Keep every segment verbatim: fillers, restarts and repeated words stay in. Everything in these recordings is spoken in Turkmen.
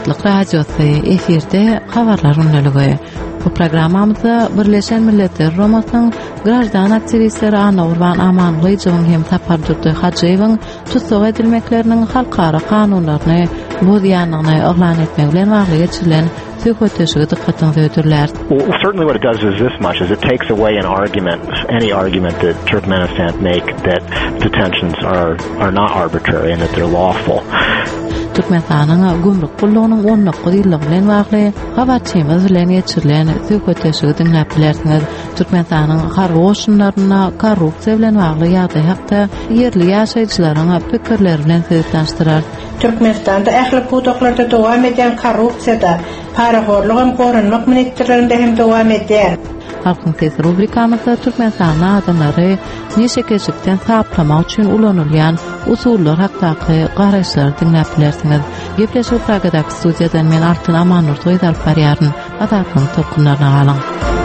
Azatlyk radiosu efirde habarlar ünlülügi. Bu programmamızda Birleşen Milletler Romatnyň grajdan aktivistleri Anna Urban Amanlyjyň hem Tapardurdy Hajeýewiň tutsak edilmekleriniň halkara kanunlaryny bozýanlygyny oglan etmek bilen wagly geçirilen söhbetleşigi dikkatinizi ödürler. Well, certainly what it does is this much, is it takes away an argument, any argument that Turkmenistan make that detentions are, are not arbitrary and that they're lawful. Türkmenistanyň gümrük gullugynyň onluk ýyllygy bilen wagly habarçymyz bilen geçirilen söhbetleşigi dinläp bilersiňiz. Türkmenistanyň harby goşunlaryna korrupsiýa bilen wagly ýagdaý hakda ýerli ýaşaýjylaryň pikirleri bilen söýüşdirer. Türkmenistanda ähli pudoklarda dowam eden korrupsiýada paraxorlygym gorunmak ministrlerinde hem dowam eder. Halkyň sesi rubrikamyzda Türkmenistanyň adamlary neşe geçikden saplamak üçin ulanylýan usullar hakdaky garaşlary dinläp bilersiňiz. Gepleşip Pragadaky studiýadan men Artyn Amanur toýdal barýaryn adatlyň tokunlaryna galyň.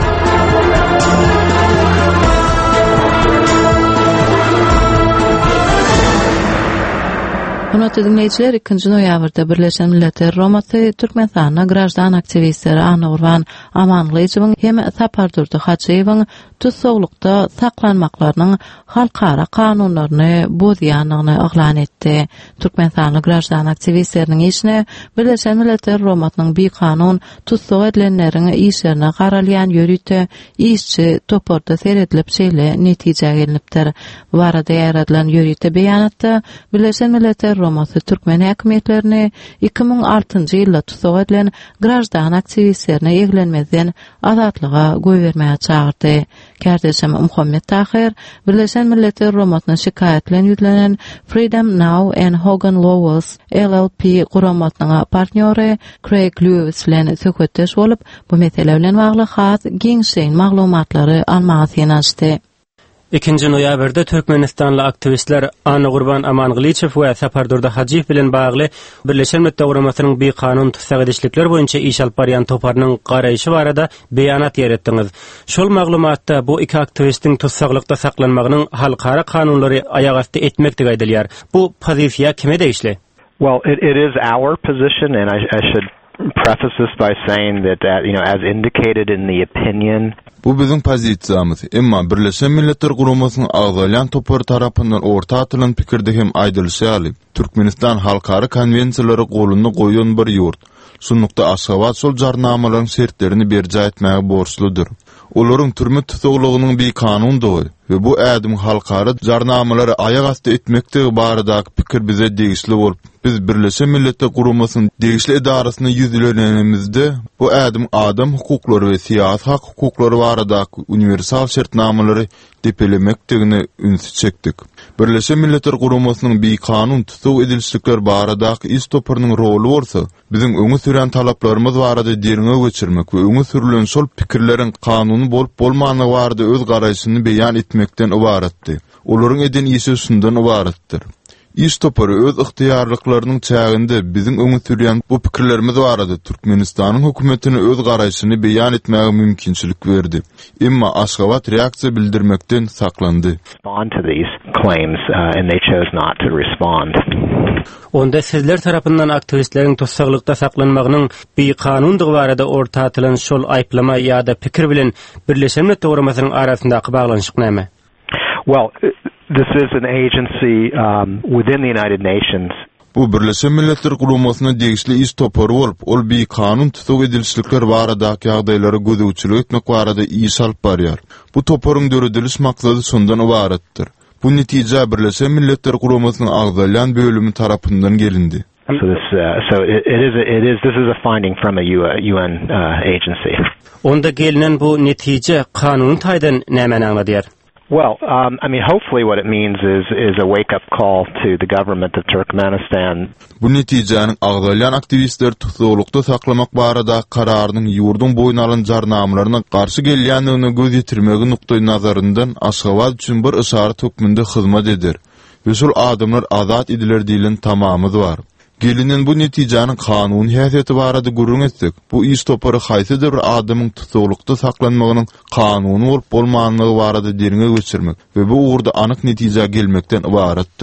Hürmetli dinleyijiler, ikinji noýabrda Birleşen Milletler Romaty Türkmenistanyň grajdan aktivistleri Anna Urban Amanlyjyň hem Tapardurdy Hajeýewiň tutsaklykda saklanmaklarynyň halkara kanunlaryny bozýanlygyny oglan etdi. Türkmenistanyň grajdan aktivistleriniň işine Birleşen Milletler Romatynyň bir kanun tutsak edilenleriň işlerine garalýan ýörüte işçi toporda seredilip şeýle netije gelinipdir. Bu arada ýaradylan ýörüte beýanatda Birleşen Milletler Romaty Türkmen häkimetlerini iki ming altynjy ýylda tutsak edilen grajdan aktivistlerine eglenmezden azatlyga goýbermäge çagyrdy. Kardeşim Muhammed Tahir, Birleşen Milletler Romatyna şikayet bilen ýüzlenen Freedom Now and Hogan Lovells L L P guramatynyň partneri Craig Lewis bilen söhbetdeş bolup, bu mesele bilen wagly has giňşeň maglumatlary almagy senaşdy. ikinji noýabrda Türkmenistanly aktivistler Anna Urban Amanlyjyň we Tapardurdy Hajeýew bilen bagly Birleşen Milletler Romatynyň bir kanun tutsak edişlikler boýunça iş alyp barýan toparynyň garaýşy barada beýanat ýeretdiňiz. Şol maglumatda bu iki aktivistiň tutsaklykda saklanmagynyň halkara kanunlary aýak asty etmekdi gaýdylýar. Bu pozisiýa kime degişli? Well, it, it is our position, and I, I should preface this by saying that, that, you know, as indicated in the opinion, bu biziň pozisiýamyz. Emma Birleşen Milletler Guramasynyň agzalyan topar tarapyndan orta atylan pikirde hem aýdylýar. Türkmenistan halkara konwensiýalary golundy goýan bir ýurt. Şunlukda Aşgabat şol jarnamalaryň şertlerini berjä etmäge borçludyr. Olaryň türme tutuglygynyň bir kanun dogy we bu ädim halkara jarnamalary aýak asty etmekdigi baradaky pikir bize degişli bolup, biz Birleşen Milletler Guramasynyň degişli edarasyna ýüzlenenimizde bu ädim adam hukuklary we siýasat hak hukuklary baradaky universal şertnamalary depelemekdigini ünsü çekdik. Birleşen Milletler Guramasynyň bir kanun tutuk edilişlikler baradaky iş toparynyň rolu bolsa, biziň öňe süren talaplarymyz barada deriňe geçirmek we öňe sürülen şol pikirleriň kanuny bolup bolmanyny barada öz garaýşyny beýan etmekden ibaretdi. Olaryň eden işi şundan ibaretdir. İş topary öz ıhtiýarlyklarynyň çäginde biziň öňe sürýän bu pikirlerimiz barada Türkmenistanyň hökümetine öz garaýşyny beýan etmäge mümkinçilik berdi. Emma Aşgabat reaksiýa bildirmekden saklandy. Respond to these claims uh, and they chose not to respond. Onda sizler tarapyndan aktivistleriň tutsaklykda saklanmagynyň bir kanundygy barada orta atylan şol aýplama ýa-da pikir bilen Birleşen Milletler Guramasynyň arasyndaky baglanşyk näme? Well, this is an agency um, within the United Nations. Bu Birleşen Milletler Guramasyna degişli iş topary bolup, ol bir kanun tutuk edilişlikler baradaky ýagdaýlary gözegçilik etmek barada iş alyp barýar. Bu toparyň dörediliş maksady şondan ibaretdir. Bu netije Birleşen Milletler Guramasynyň agzalyan bölümi tarapyndan gelindi. So this, uh, so it, it is, a, it is, this is a finding from a U N uh, agency. Onda gelinen bu netije kanuny taýdan näme aňladýar? Well, um, I mean, hopefully what it means is is a wake-up call to the government of Turkmenistan. Bu netijäni agzalyan aktivistler tutsaklykda saklamak barada kararynyň ýurdun boýuna alan jarnamalaryna garşy gelýändigini göz ýetirmegi nukdaý nazaryndan Aşgabat üçin bir işaret hökmünde hyzmat eder. We şol adamlar azat ediler diýilen tamamy bar. Gelinen bu netijäni kanun häsiýeti barada gurrun etsek, bu iş topary haýsydyr bir adamyň tutsaklykda saklanmagynyň kanuny bolup bolmanyny barada deriňe geçirmek we bu uğurda anyk netije gelmekden ibaretdir.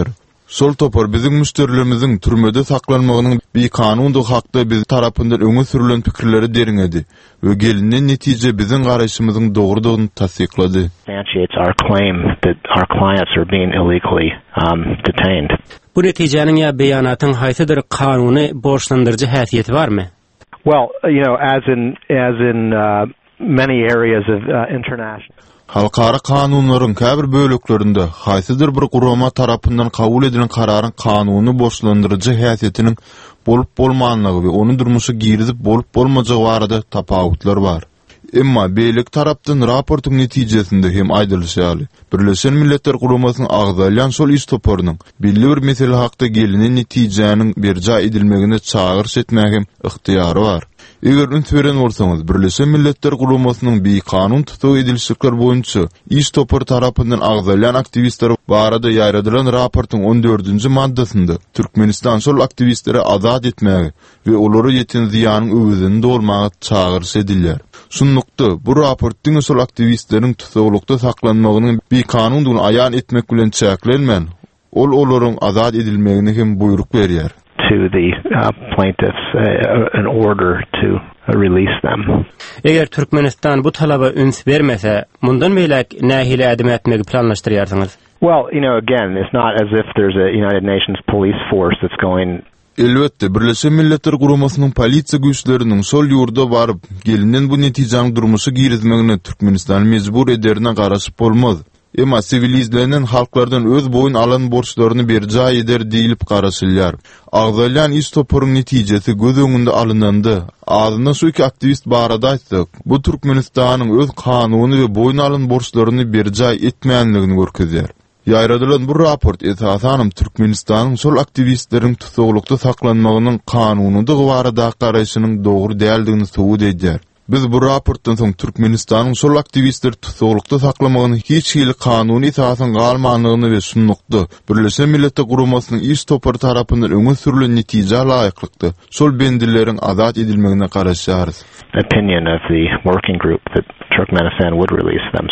Sol topar bizim müşterilerimizin türmede saklanmagynyň bir kanundyk hakda biz tarapyndan öňe sürülen pikirleri deriňedi we gelinen netije bizim garaşymyzyň dogrudygyny tasdiklady. Substantiates our claim that our clients are being illegally um, detained. Bu netijenin ya beýanatyň haýsydyr kanuny borçlandyrjy häsiýeti barmy? Well, you know, as in as in uh, many areas of uh, international Halkara kanunlaryň käbir böleklerinde haýsydyr bir gurama tarapyndan kabul edilen kararyň kanuny borçlandyrjy häsiýetiniň bolup bolmanlygy we onu durmuşy girizip bolup bolmajagy barada tapawutlar bar. Emma beýlik tarapdan raportyň netijesinde hem aýdylýar. Birleşen Milletler Guramasynyň agzalyan sol istoporynyň belli bir mesele hakda gelinen netijeniň berja edilmegine çağırş etmäge hem ykhtiyary bar. Eger ünsveren bolsaňyz, Birleşen Milletler Guramasynyň bir kanun tutup edilişikler boýunça istopor tarapyndan agzalyan aktivistler barada ýaýradylan raportyň on dördünji maddasynda Türkmenistan sol aktivistleri azat etmäge we olary ýeten ziýanyň öwüzini dolmagy çağırş edilýär. Şunnukda bu raportyň sol aktivistleriň tutuklukda saklanmagyny bir kanun duny aýan etmek bilen çäklenmän, ol olaryň azat edilmegine hem buyruk berýär. To the uh, plaintiffs uh, in order to uh, release them. Eger Türkmenistan bu talaba üns bermese, mundan meýlek nähili ädim etmegi planlaşdyrýarsyňyz? Well, you know, again, it's not as if there's a United Nations police force that's going. Elbette, Birleşen Milletler Guramasynyň polisiýa güýçleriniň sol ýurda baryp, gelinen bu netijanyň durmuşy girizmegine Türkmenistan mejbur ederine garaşyp bolmaz. Emma sivilizlenen halklardan öz boyun alan borçlaryny berja eder diýilip garaşylýar. Agzalyan istoporyň netijesi göz öňünde alynandy. Azyna şu iki aktivist barada aýtdyk. Bu Türkmenistanyň öz kanuny we boyun alan borçlaryny berja etmeýänligini görkezýär. Ýaýradylan bu raport esasan Türkmenistanyň sol aktivistleriň tutuklukda saklanmagynyň kanunydy barada garaşynyň dogry däldigini subut edýär. Biz bu raportdan soň Türkmenistanyň sol aktivistler tutuklukda saklamagyny hiç hili kanuny esasan galmanlygyny we sunnukdy. Birleşen Milletler Guramasynyň istopor tarapyndan öňe sürülen netije laýyklykdy. Sol bendileriň azat edilmegine garaşýarys. Opinion of the working group that Turkmenistan would release them.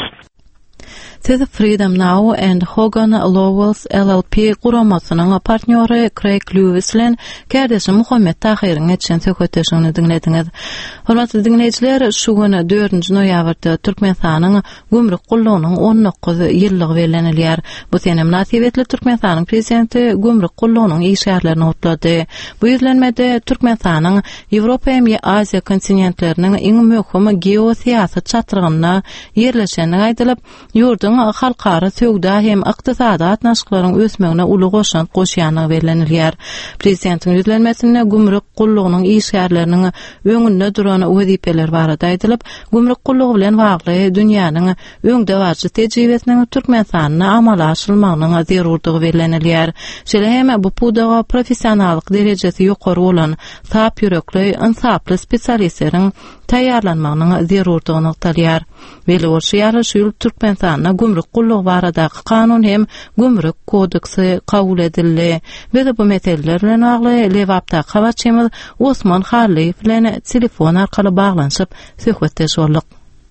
The Freedom Now and Hogan Lovells L L P Guramasynyň partneri Craig Lewis bilen Kerdeşi Muhammed Tahiriň etşen söhbetleşigini dinlediňiz. Hormatly dinleýijiler, şu güni dördünji noýabrda Türkmenistanyň gümrük gullugynyň on dokuz ýyllygy belenilýär. Bu sene münasibetli Türkmenistanyň prezidenti gümrük gullugynyň işgärlerini otlady. Bu ýüzlenmede Türkmenistanyň Ýewropa hem Aziýa kontinentleriniň iň möhüm geosiýasat çatrgyna ýerleşeni aýdylyp, ýurdun halkara söwda hem ykdysady atnaşyklaryň ösmegine uly goşan goşýanyny belenilýär. Prezidentiň ýüzlenmesinde gümrük gullugynyň işgärleriniň öňünde duran wezipeler barada aýdylyp, gümrük gullugy bilen bagly dünýäniň öňde barjy tejribesiniň Türkmenistanyna amala aşyrylmagynyň zerurdygy belenilýär. Şeýle hem bu pudaga professionallyk derejesi ýokary bolan sap ýürekli, insaply spesialistleriň taýýarlanmagynyň zerurdygyny talýar. Beli bolşýar şu Türkmenistanyna gümrük gullugy baradaky kanun hem gümrük kodeksi kabul edildi. Ve bu meseleler bilen bagly Lewapda habarçymyz Osman Harliýew bilen telefon arkaly baglanyşyp söhbetleşýärdik.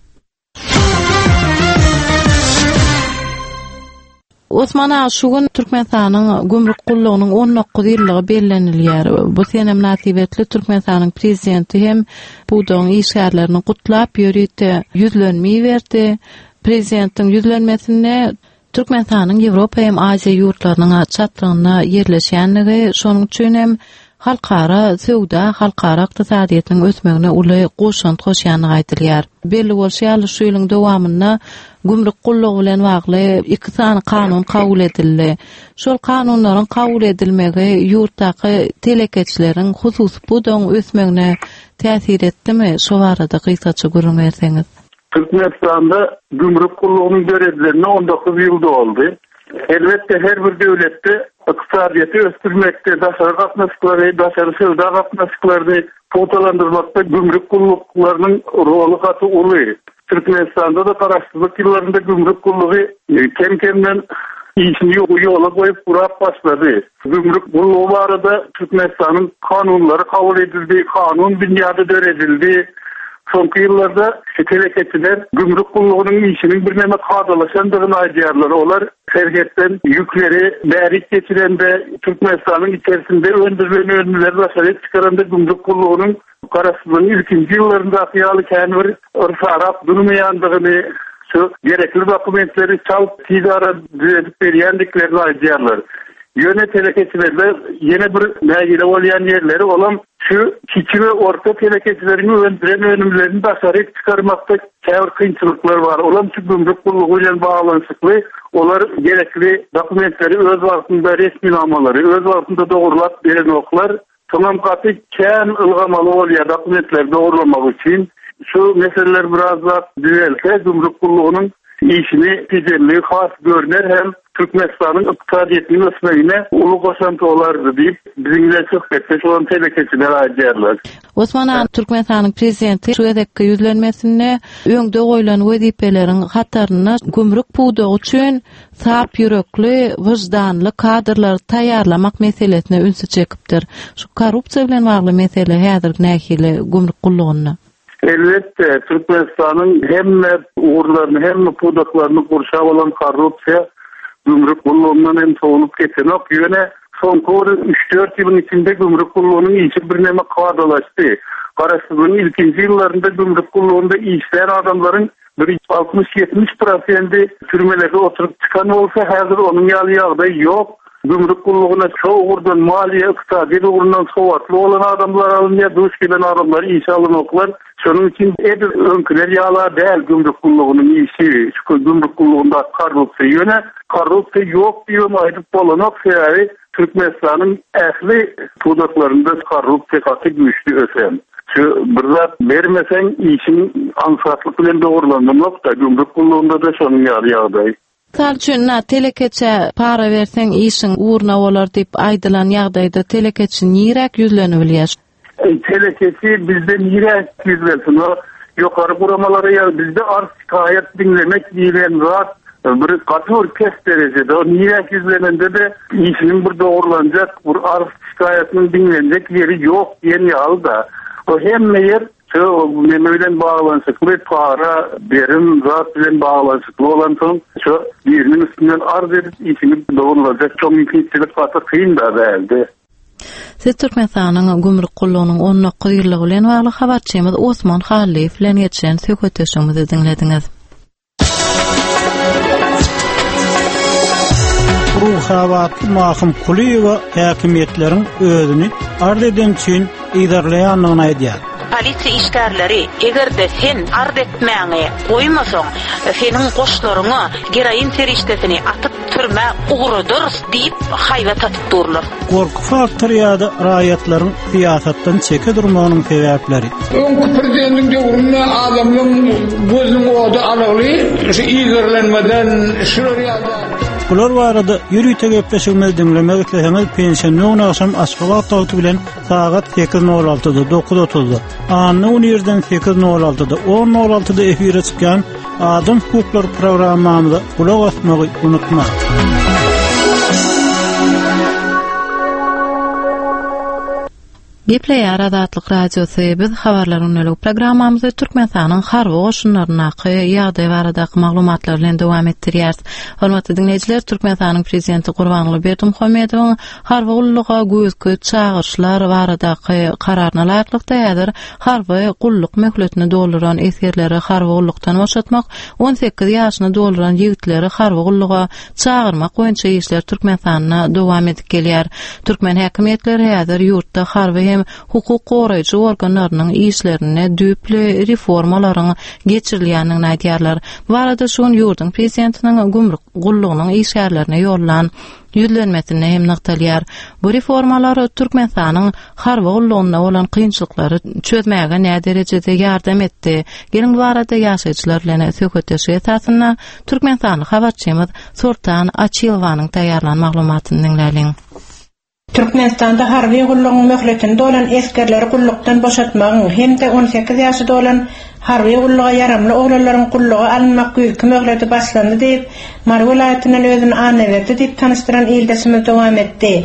Osman ağa, şu gün Türkmenistanyň gümrük gullugynyň on dokuz ýyllygy bellenilýär. Bu sene münasibetli Türkmenistanyň prezidenti hem bu doň işgärlerini gutlap ýörýärdi, ýüzlenmeýi berdi. Prezidentiň ýüzlenmesinde Türkmenistanyň Ýewropa hem Aziýa ýurtlarynyň çatrygyna ýerleşýänligi, şonuň üçin hem halkara söwda, halkara ykdysadyýetyň ösmegine uly goşan goşýanyny aýdylýar. Belli bolşýar şu ýylyň dowamynda gümrük gullugy bilen bagly iki sany kanun kabul edildi. Şol kanunlaryň kabul edilmegi ýurtdaky telekeçleriň hususy bu doň ösmegine täsir etdimi? Şo barada gysgaça görüň berseňiz. Türkmenistan'da gümrük gullugynyň derejelerini on dokuz ýylda oldu. Elbette her bir döwletde ykdysadyýaty östürmekde, daşary gatnaşyklary, daşary sowda gatnaşyklary potalandyrmakda gümrük gulluklarynyň rolu gaty uly. Türkmenistan'da da garaşsyzlyk ýyllarynda gümrük gullugy kem-kemden işini ýola goýup burap başlady. Gümrük gullugy barada Türkmenistanyň kanunlary kabul edildi, kanun dünýäde döredildi. Sonky ýyllarda telekeçiler gümrük kulluğunun işinin bir näme kadalaşandygyny aýdýarlar. Olar serhetden ýükleri bärik geçirende Türkmenistanyň içerisinde öndürülen önleri başaryp çykaranda gümrük kulluğunun garaşynyň ilkinji ýyllarynda aýaly känbir örf-arap durmaýandygyny, şu gerekli dokumentleri çalp tidara düzedip berýändiklerini aýdýarlar. Yöne telekeçilerde yeni bir nägile bolýan ýerleri olan şu kiçi ve orta telekeçilerini öndüren önümlerini başaryp çykarmakda käbir kynçylyklar var. Olam şu gümrük kulluğu bilen baglanyşykly, olar gerekli dokumentleri öz wagtynda resminamalary, öz wagtynda dogurlap beren oklar, tamam gaty kän ılgamaly bolýar dokumentleri dogurlamak üçin. Şu meseleler biraz da düzelse gümrük kulluğunun işini tijelliği has görüner hem Türkmenistan'ın iqtisadiyyetinin ösmegine ulu goşantı olardı deyip bizimle söhbette şu an telekeçiler aýdýarlar. Osman Han Türkmenistanyň prezidenti şu edekki ýüzlenmesinde öňde goýulan wezipeleriň hataryna gümrük puwdagy üçin sap ýürekli, wyjdanly kadrlar taýýarlamak meselesine ünsü çekipdir. Şu korrupsiýa bilen bagly mesele häzir nähili gümrük kullugyny. Elbette Türkmenistan'ın hem uğurlarını hem puwdaklaryny gurşap alan korrupsiýa gümrük kulluğundan hem soğulup geçen ok yöne son üç dört yılın içinde gümrük kulluğunun işi bir näme kadalaşdy. Garaşsynyň ilkinji ýyllarynda gümrük kulluğunda işleyen adamların bir altmış yetmiş prosenti türmelerde oturup çıkan olsa häzir onun ýaly ýagdaý ýok. Gümrük kulluğuna çoğu urdan maliye iqtisadi urundan soğatlı olan adamlar alınıyor, duş gelen adamlar iş alın oklar. Şunun için edir önküler yağlar değil gümrük kulluğunun işi. Şu gümrük kulluğunda korrupsiya yöne korrupsiya yok diyorum ayrıp olanak yani Türkmenistan'ın ehli puwdaklarında korrupsiya katı güçlü ösen. Şu bir zat vermesen işin ansatlık bilen doğrulanmamak da gümrük kulluğunda da şunun ýaly ýagdaý. Sal üçin telekeçe para versen işin uğruna bolar diýip aýdylan ýagdaýda telekeçi nirek ýüzlenip bilýär. Telekeçi bizde nirek ýüzlensin. O ýokary guramalara ýa bizde arz şikayet dinlemek diýilen zat bir gaty kes derejede. O nirek ýüzlenende de işinin bir dogrulanjak, bir arz şikayetiniň dinlenjek ýeri ýok diýen ýalda. O hemme ýer şu neme bilen bağlanşykly para berim zat bilen bağlanşykly bolan soň şu birinin üstünden arz edip işini dogrulanjak çok mümkinçilik gaty kyn da däldi. Siz Türkmenistanyň gümrük kullugynyň on dokuz ýyllygy bilen bagly habarçymyz Osman Halif bilen geçen söhbetleşigimizi dinlediňiz. Ruhavat mahkum Kuliýewa häkimetleriň özüni arz eden üçin iýdarlaýanyny aýdýar. Polisiýa işgärleri egerde sen ard etmäňe goýmasaň, seniň goşlaryňy geraýin terişdesini atyp türme uğrudur diýip haýwa tatyp durlar. Gorku faktory ýa-da raýatlaryň siýasatdan çeke durmagynyň sebäpleri. Öňkü prezidentiň döwründe adamlaryň gözüň oda alagly, şu iýerlenmeden şular ýa-da Bular barada ýürüýte gepleşigimiz dinlemek isleseňiz pensioniýon aşam Aşgabat dowlady bilen sagat sekiz nol altyda dokuz otuzda Anny Uniýerden sekiz nol altyda on nol altyda efire çykan Adam hukukları programmamyza kulak asmagy unutma. Gepleýär Adatlyk radiosu biz habarlary öňlük programmamyzda Türkmenistanyň harby goşunlaryna ýagdaý baradaky maglumatlar bilen dowam etdirýär. Hormatly dinleyijiler, Türkmenistanyň prezidenti Gurbanuly Berdimuhammedowyň harby gulluga göýsgü çağırşlar baradaky kararyna laýyklykda ýadyr. Harby gulluk möhletini dolduran esirleri harby gullukdan boşatmak, on sekiz ýaşyny dolduran ýigitleri harby gulluga çağırmak boýunça işler Türkmenistanyna dowam edip gelýär. Türkmen häkimetleri ýadyr ýurtda harby hem hukuk goraýjy organlarynyň işlerine düýpli reformalaryň geçirilýänini aýdýarlar. Barada şuň ýurdun prezidentiniň gümrük gullugynyň işgärlerine ýollan ýüzlenmesini hem nykdalýar. Bu reformalar Türkmenistanyň harby gullugyna bolan kynçylyklary çözmäge näme derejede ýardam etdi. Gelin barada ýaşaýjylar bilen söhbetleşik esasyna Türkmenistanyň habarçymyz Sortan Açylwanyň taýýarlan maglumatyny dinläliň. Türkmenistanda harby gullugyň möhletinde olan eskerleri gullukdan boşatmagyň hem-de on sekiz ýaşyda olan harby gulluga yaramly oglalaryň gulluga alınmak güýçli möhleti başlandy diýip Mar welaýatynyň özüni anawerdi diýip tanışdyran ýyldysymyz dowam etdi.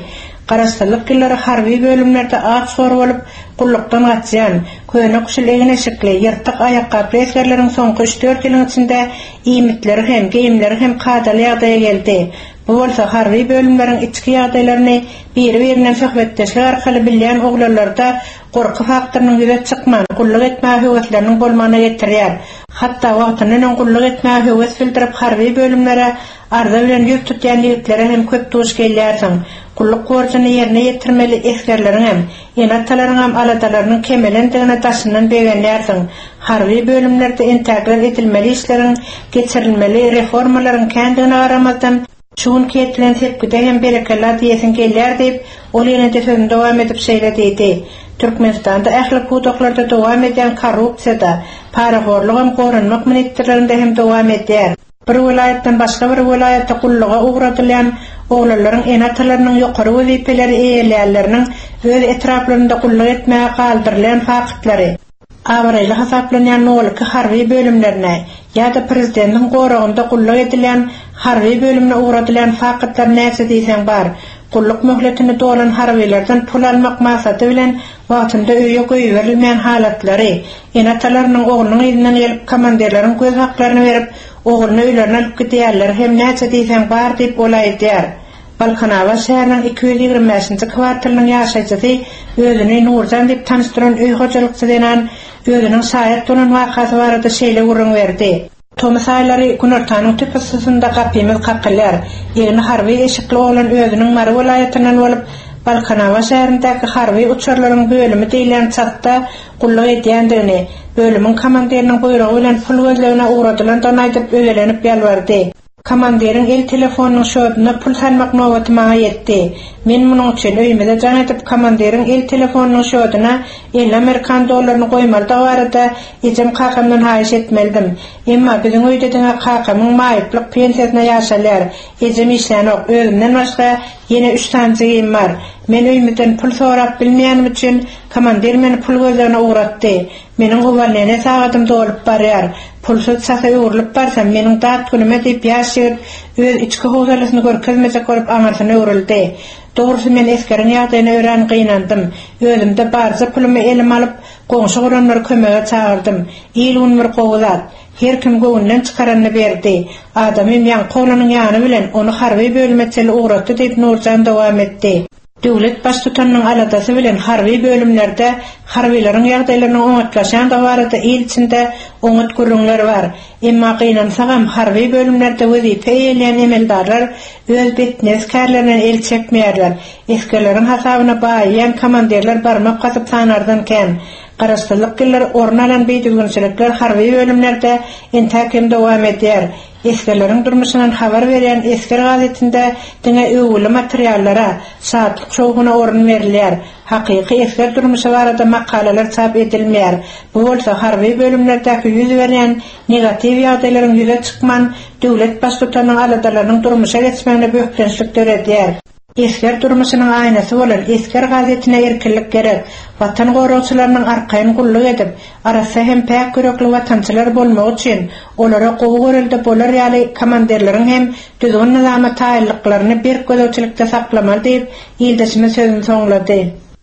Garaşdyrlyk gilleri harby bölümlerde ağaç sor bolup gullukdan gaçýan, köne kuşulegine şekli ýyrtyk ayakka preslerleriň soňky üç dört ýylyň içinde iýmitleri hem geyimleri hem kadaly ýagdaýa geldi. Bu bolsa harby bölümleriň içki ýagdaýlaryny biri-birinden söhbetdeşlik arkaly bilýän oglanlarda gorky faktorynyň ýüze çykman, gulluk etme höwetleriniň bolmagyna getirýär. Hatda wagtynyň gulluk etme höwet filtrip harby bölümlere arda bilen ýüz tutýan ýigitleri hem köp tuş gelýärsiň. Gulluk borcuny ýerine ýetirmeli eskerleriň hem enatalaryň hem alatalarynyň kemelendigine taşynan begenlärsiň. Harby bölümlerde integral edilmeli işleriň geçirilmeli reformalaryň kendine aramazdan şuun ketlen tepkide hem berekella diýesin gelýär diýip ol ýene-de sözüne dowam edip şeýledidi. Türkmenistanda ähli hukuklarda dowam edýän korrupsiýada, paraxorlyk hem gorunmak ministrlerinde hem dowam edýär. Bir vilayetden başga bir vilayetde gulluga uğradylan oglanlaryň enatalarynyň ýokary wezipeleri eýelärleriniň öz etraplarynda gulluk etmäge galdyrylan faktlary awraýly hasaplanýan nolky harby bölümlerine ýa-da prezidentiň goragynda gulluk edilen harby bölümine uğradylan faktlar näse diýsen bar. Gulluk möhletini dolan harbylardan pul almak maksady bilen wagtynda öýe goýuberilmeýän halatlary, enatalarynyň oglunyň ýerinden gelip komanderleriň göz haklaryny berip ogluny öýlerine alyp gidýärler hem näçe diýsen bar diýip olaýdýar. Balkanawa şäheriniň iki yüz ýigirme beşinji kwartalynyň ýaşaýjysy özüni Nurjan diýip tanıştyran öý hojalykçy denen özüniň şaýat bolan wakasy barada şeýle urun berdi. Tomasaýlary Günörtanyň tüpesinde gapymyz kakyllar. Ýene harby eşikli olan özüniň Mary welaýatynyň bolup Balkanawa şäherindäki harby uçurlaryň bölümi diýilen çatda gulluk edýändigini, bölümiň komanderiniň buyrugy bilen pul gözlegine uğradylan donaýdyp öýelenip ýalbardy. Komanderiň el telefonunyň şöbüne pul salmak nowaty maňa ýetdi. Men munyň üçin öýmede jan edip komanderiň el telefonunyň şöbüne elli Amerikan dollaryny goýmaly barada ejim kakamdan haýyş etmeldim. Emma biziň öýdediňe kakamyň maýyplyk pensiýasyna ýaşalýar. Ejim işlenok özümden başga ýene üç tanjygym bar. Men öýmeden pul sorap bilmeýänim üçin komandir meni pul gözlegine uğratdy. Meniň uwalene sagatym dolup barýar. Pulsuz sasa uğurlup barsam meniň dat günüme diýip ýaşyr, öz içki howzalasyny görkezmese görüp aňarsyna uğruldy. Dogrusy men eskeriň ýagdaýyna öýren gynandym. Özümde barça pulumy elim alyp goňşy guranlary kömege çağırdım. İl unmur gowzat. Her kim göwünden çykaranyny berdi. Adamym ýan golanyň ýany bilen onu harby bölümçeli uğratdy diýip Nurjan dowam etdi. Döwlet baş tutanyň aladasy bilen harby bölümlerde harbylaryň ýagdaýlaryny oňatlaşan da barada il içinde oňat gurulmalar bar. Emma gynansagam harby bölümlerde wezipe eýleýän emeldarlar öz betine eskerlerine el çekmeýärler. Eskerleriň hasabyna baýýan komanderler barmak gasyp sanardan ken. Garaşdyrlyk gilleri ornalan beýdilginçilikler harby bölümlerde entäkim dowam edýär. Eskerleriň durmuşyndan habar berýän esker gazetinde diňe öwüli materiallara, saatlyk şowuna orun berilýär. Hakyky esker durmuşy barada makalalar çap edilmeýär. Bu bolsa harby bölümlerdäki ýüz berýän negativ ýagdaýlaryň ýüze çykman, döwlet baş tutanyň aladalarynyň durmuşa geçmegine böhrençlik töredýär. Esker durmuşynyň aýnasy bolan esker gazetine erkinlik gerek. Watan gorowçylarynyň arkaýyn gulluk edip, arasy hem päk görekli watançylar bolmak üçin olara gowy göreldi bolar ýaly komanderleriň hem düzgün nizama taýinliklaryny bir gözegçilikde saklamaly diýip ýyldaşymy sözüni soňlady.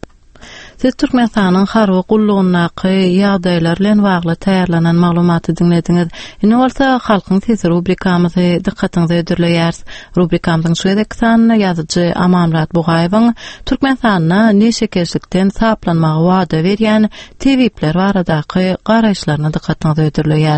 Siz Türkmenistanyň harby gullugynaky ýagdaýlar bilen bagly taýýarlanan maglumaty dinlediňiz. Ine bolsa halkyň sesi rubrikamyzy dikkatiňize ödürleýär. Rubrikamyzyň şu edeki sanyny ýazyjy Amanrat Bugaýewiň Türkmenistanyna neşekeşlikden saplanmagy wada berýän tewipler baradaky garaýşlaryny dikkatiňize ödürleýär.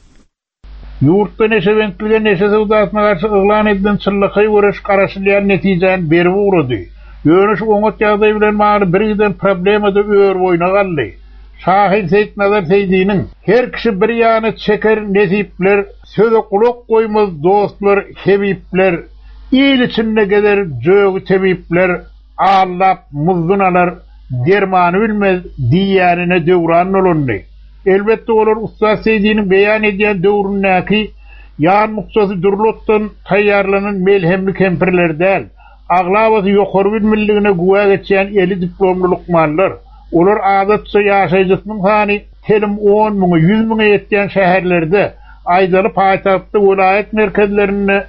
Ýurtda neşebentligi neşe sowdasyna garşy yglan edilen çyllyky görüş garaşylýan netijen berip ugrady. Görüş oňat ýagdaý bilen maňa birden problemada öýür boýna galdy. Şahid Seyit Nazar Seydiňiň her kişi bir ýany çeker nesipler, söze kulak goýmaz dostlar, hebipler, il içinde geder jög tebipler, allap muzdunalar, dermany bilmez diýärine döwran bolundy. Elbetde olar Usta Seydiňiň beýan edýän döwründäki ýan muksasy durlutdan taýýarlanan melhemli kempirler däl. Aglawaty ýokary bilmeliligine güwa geçýän eli diplomly lukmanlar. Olar adatça ýaşaýjysynyň sany telim on miň, ýüz miň ýetýän şäherlerde, aýdaly paýtagtda vilayet merkezlerinde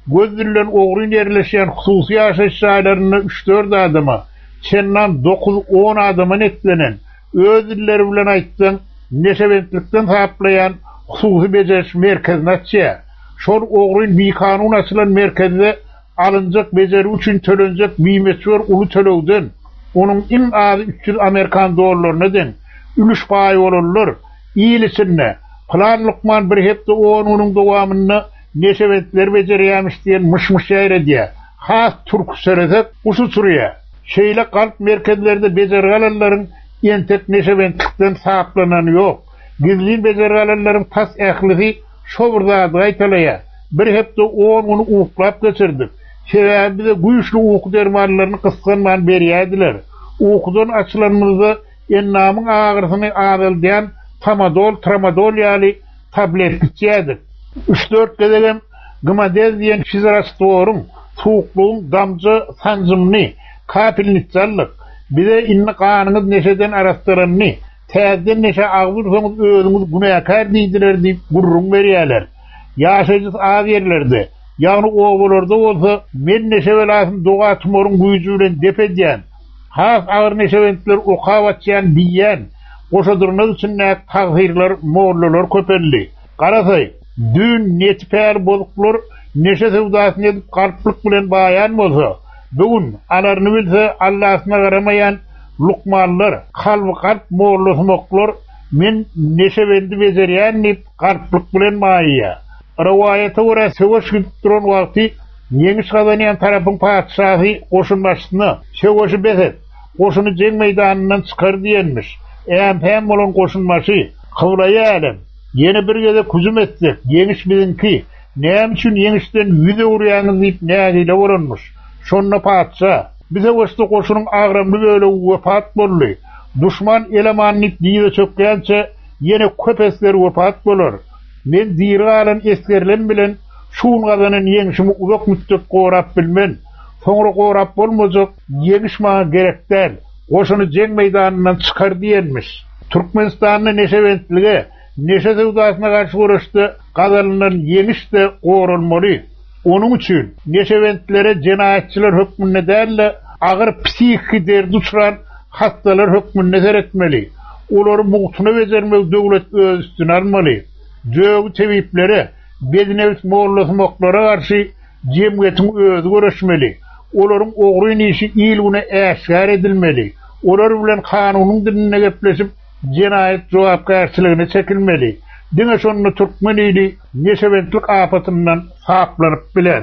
gözdilen ogryň yerleşýän hususy ýaşaş şaýlaryny üç dört adama, çendan dokuz on adama netlenen, öz dilleri bilen aýtsaň, neşewentlikden saplayan hususy beceriş merkezine açýar. Şol ogryň bir kanun açylan merkezde alınjak beceri üçin tölenjek biýmeçwer uly tölegden, onuň iň azy üç yüz Amerikan dollaryna den ülüş paý bolarlar. İýilisine Plan Lukman bir hepde on onuň dowamyny neşewentler bejerýärmiş diýen mışmış ýaýradýar. Has türk söretek uşu surýar. Şeýle kalp merkezlerde bejerýärlerin entek neşewentlikden saklanyny ýok. Gizli bejerýärlerin tas ählisi şoburda gaýtalaýar. Bir hepde on onu uklap geçirdik. Şeýle de güýçli uku dermanlaryny kysganman berýärdiler. Ukudan açylanmazda ennamyň ağrısyny ağryldan Tamadol, tramadol ýaly tablet içýärdik. üç dört gedegem gımadez diýen şizrastorum, suwuklugyň damjy sanjymny, kapilnitçallyk, bize inni kanyňyz neşeden arastyranny, täzeden neşe agzursaňyz özüňiz günäkär diýdiler diýip gurrun berýärler. Ýaşajyz az ýerlerde, ýagny owalarda bolsa, men neşe belasyn doga tumoryň güýji bilen depedýän, has agyr neşewentler okawatýan diýen, goşadyrnyz üçin näk taghyrlar, morlalar köpelli. Garasay, dün netpär boluklar neşe sewdasyny edip garplyk bilen baýan bolsa, bugün alaryny bilse Allahyna garamaýan lukmanlar, kalby garp morlasmoklar men neşewendi bejerýän diýip garplyk bilen baýýar. Rawayata görä söwüş gitdiren wagty Ýeňiş gazanýan tarapyň padşahy goşunmaşyny söwüşi beset, goşuny jeň meýdanynyň çykar diýenmiş. Äm bolan goşunmaşy kyblaýarym. Ýene bir gede kuzum etsek, ýeňiş bilinki, näme üçin ýeňişden ýüze urýanyň diýip nädile bolanmış. Şonda padşa, bize goşdy goşunyň agramly böyle wepat boldy. Duşman elemanyny diýe çökýänçe ýene köpesler wepat bolar. Men diýralan eskerlen bilen şuň gazanyň ýeňişimi uzak müddet gorap bilmen. Soňra gorap bolmajak, ýeňiş maňa gerekden. Goşuny jeň meýdanyndan çykar diýenmiş. Türkmenistanyň neşewentligi, neşe sewdasyna garşy guruşdy, gazalynyň ýeňiş de gorulmaly. Onuň üçin neşewentlere jenaýatçylar hökmüne däl, agyr psihiki derdi uçuran hastalar hökmüne seretmeli. Olary mugtuny bejermek döwlet öz üstüne almaly. Jöwü tebiplere, bedinewis morlasmoklara garşy jemgyýetiň özü görüşmeli. Olaryň ogryň işi ýylgyna äşgär edilmeli. Olar bilen kanunyň diline gepleşip jenaýat jogapkärçiligiне çekilmeli. Diňe şonu türkmenili neşewentlik apatyndan saklanyp biler.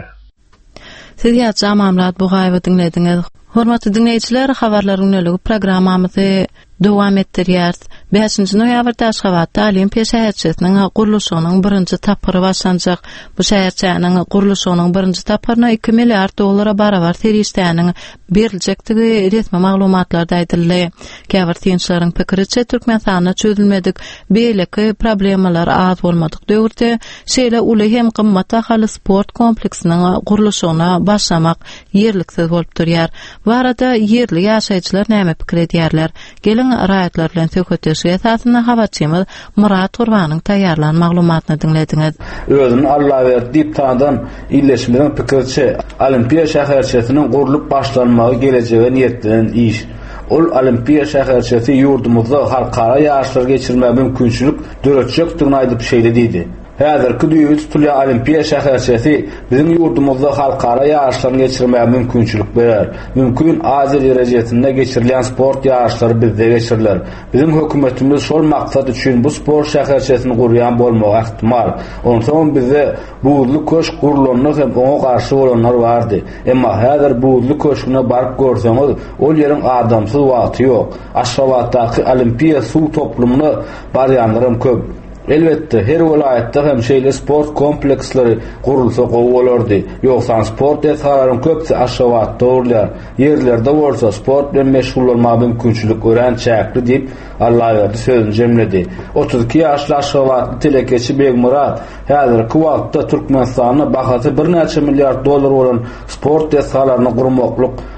Siz ýa-da Mamlat Bugaýewy dinlediňiz. Hormatly dinleýijiler, habarlaryň öňlügi programmamyzy dowam etdirýär. beşinji noýabrda Aşgabatda Olimpiýa şäherçisiniň gurulşynyň birinji tapyry başlanjak. Bu şäherçäniň gurulşynyň birinji tapyryna iki milliard dollara barabar terişdäniň beriljekdigi resmi maglumatlarda aýdyldy. Käbir tinçleriň pikiriçe Türkmenistanda çözülmedik beýleki problemalar az bolmadyk döwürde şeýle uly hem gymmat ahaly sport kompleksiniň gurulşyna başlamak ýerliksiz bolup durýar. Bu arada yerli ýaşaýjylar näme pikir edýärler? Gelin raýatlar bilen söhbetleşýär. Esasında habarçymyz Murat Gurbanyň taýýarlan maglumatyny dinlediňiz. Özüni Allah berdi diýip tanıdan illeşmeden pikirçe Olimpiýa şäherçisiniň gurulup başlanmagy gelejege niýetlenen iş. Ol Olimpiýa şäherçisi ýurdumyzda halkara ýaşlar geçirme mümkinçilik döretjekdigini aýdyp şeýledidi. Häzirki düýüt tutulýan Olimpiýa şäherçisi bizim ýurdumyzda halkara ýaşlaryny geçirmäge mümkinçilik berer. Mümkin Aziýa derejesinde geçirilen sport ýaşlary bizde geçiriler. Bizim hökümetimiz şol maksat üçin bu sport şäherçisini gurýan bolmagy ihtimal. Ondan bize buğuzly köşk gurulanyny hem oňa garşy bolanlar bardy. Emma häzir buğuzly köşküne baryp görseňiz, ol ýeriň adamsyz wagty ýok. Aşgabatdaky Olimpiýa suw toplumyny barýanlarym köp. Elbette her vilayetde hem şeýle sport kompleksleri gurulsa gowy bolardy. Ýoksa sport ýaşalaryň köpsi Aşgabatda bolýar. Ýerlerde bolsa sport bilen meşgullanmagy mümkinçilik gören çäkli diýip Allah berdi sözüni jemledi. otuz iki ýaşly Aşgabatly telekeçi Begmurat häzirki wagtda Türkmenistanyň bahasy bir neçe milliard dollar bolan sport ýaşalaryny gurmaklyk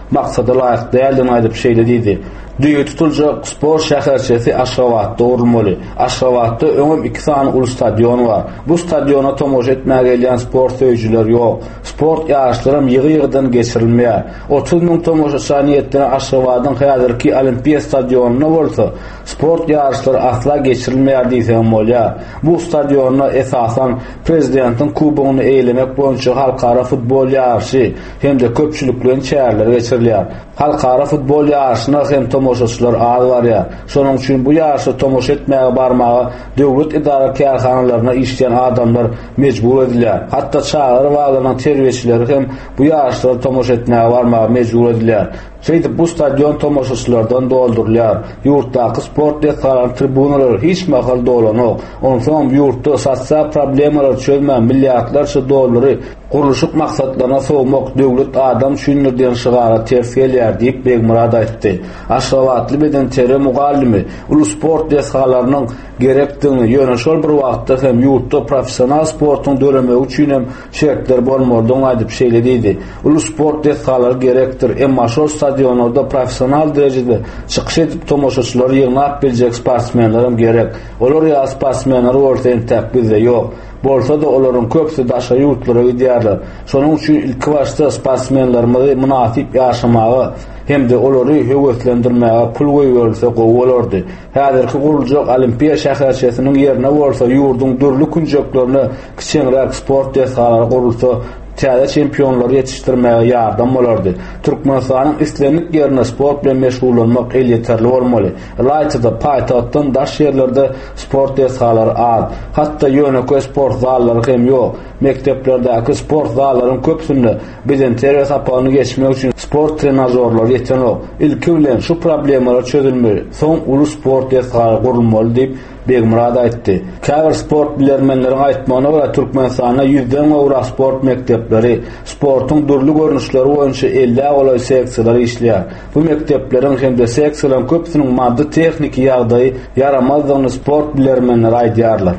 maksada laýyk däldi aýdyp şeýlediydi. Düýe tutulacak spor şäherçesi Aşgabatda urulmaly. Aşgabatda öňem iki sany ulus stadion bar. Bu stadiona tomoş etmäge gelýän sport söýüjüler ýok. Sport ýaşlary ýygy-ýygydan geçirilmeýär. otuz ming tomoşaçy niýetine Aşgabatyň häzirki Olimpiya stadionuna bolsa, sport ýaşlary asla geçirilmeýär diýsem bolýar. Bu stadionna esasan prezidentiň kubogyny eýlemek boýunça halkara futbol ýarşy hem-de köpçüliklen çäherler geçirilýär. Halkara futbol ýarşyna hem tomoşaçylar az barýar. Şonuň üçin bu ýarşy tomoş etmäge barmagy döwlet idara kärhanalaryna işleýän adamlar mejbur edilýär. Hatda çağrı waglanan terbiýeçiler hem bu ýarşy tomoş etmäge barmagy mejbur edilýär. Şeýdip bu stadion tomoşaçylardan doldurulýar. Ýurtdaky sport ýetgän tribunalary hiç mahal dolanok. Onsoň ýurtda sosial problemalar çözmän milliardlarça dollary guruluşyk maksatlaryna sowmak döwlet adam düşündirdiň şygara terfiýelýär diýip Begmurad aýtdy. Aşgabatly beden tere mugallimi ulus sport ýasgalarynyň gerekdigini ýöneşol bir wagtda hem ýurtda professional sportyň dölemegi üçin hem şertler bolmalydygyny aýdyp şeýlediydi. Ulus sport ýasgalary gerekdir, emma şol stadionlarda professional derejede çykyş edip tomoşaçylary ýygnap biljek sportsmenler hem gerek. Olar ýa sportsmenler ortadan täkbizde ýok. Bolsa da olaryň köpsi daşa ýurtlara gidýärler. Şonuň üçin ilki başda sportsmenlerimizi münasip ýaşamagy hem-de olary höwetlendirmäge pul goýulsa gowy bolardy. Häzirki gurulacak Olimpiya şäherçesiniň ýerine bolsa ýurdun dürli künjeklerini kiçiňrek sport ýasgalary gurulsa täze çempionlar ýetişdirmäge ýardam bolardy. Türkmenistanyň islenlik ýerine sport bilen meşgullanmak el ýeterli bolmaly. Laýçyda paýtagtdan daş ýerlerde sport ýasgalary az. Hatda ýönekä sport zallary hem ýok. Mekteplerdäki sport zallarynyň köpsünde bilen terbiýe sapanyny geçmek üçin sport trenajorlary ýetenok. Ilki bilen şu problemalar çözülmeli. Soň ulus sport ýasgalary gurulmaly diýip Begmurad aýtdy. Käbir sport bilermenleriň aýtmagyna görä Türkmenistanda ýüzden gowrak sport mektepleri sportyň dürli görnüşleri boýunça elli goly seksiýalar işleýär. Bu mektepleriň hem-de seksiýalaryň köpsiniň maddi tehnik ýagdaýy yaramazdygyny sport bilermenleri aýdýarlar.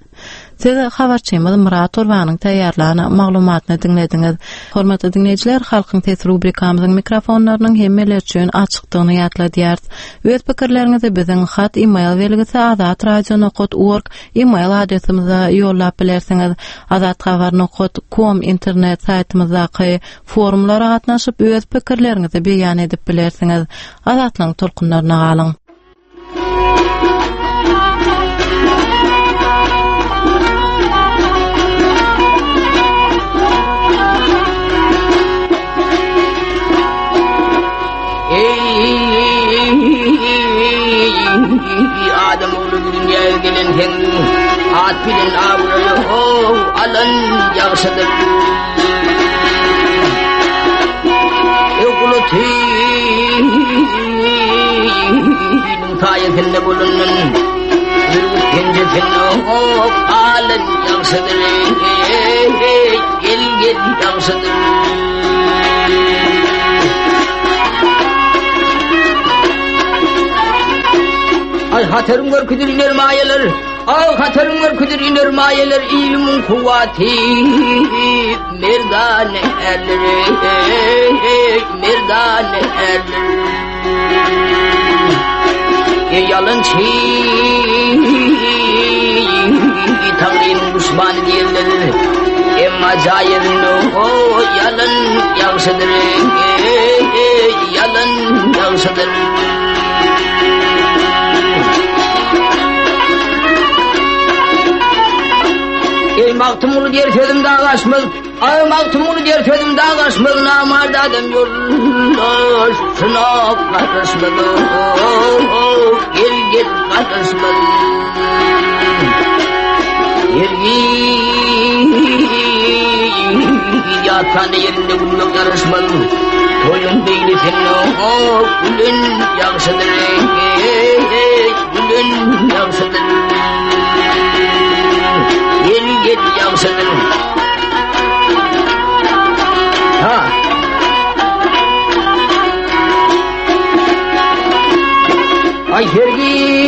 Siz habarçymyz Murat Urwanyň taýýarlanan maglumatyny dinlediňiz. Hormatly dinleýijiler, halkyň sesi rubrikamyzyň mikrofonlarynyň hemmeler üçin açykdygyny ýatladýar. Öz pikirleriňizi biziň hat e-mail belgisi azat radio nokta org e-mail adresimize ýollap bilersiňiz. azat habar nokta org kom internet saýtymyzdaky forumlara gatnaşyp öz pikirleriňizi beýan edip bilersiňiz. Azatlyň tolkunlaryna galyň. Adam oğlu dünyaya gelen hen at bilen avruyor oh alan yaşadık okulu tüyünün tayetinde bulunun gence fenno oh alan yaşadık gel gel yaşadık ay hatırım var küdür iner mayeler ay hatırım var küdür iner mayeler ilmin kuvvati merdane erleri merdane erleri e yalın çiğ tanrı'nın düşmanı diyenler emma cayerin o yalın yansıdır yalın yansıdır ey maktumunu diğer sözüm dağlaşmaz ay maktumunu diğer sözüm dağlaşmaz namarda adam yollar sınav karışmaz gel gel karışmaz yergi yatan yerinde bulmak karışmaz toyun değil senin o gülün yakşıdır gülün yakşıdır gel gel yakşıdır ha ay yergi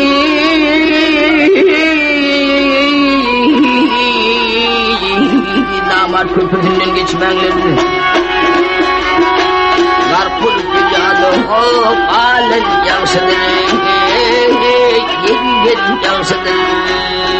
namar köprüsünden geçmenlerdi garp bulup Alen yansıdır, yedi yedi yansıdır.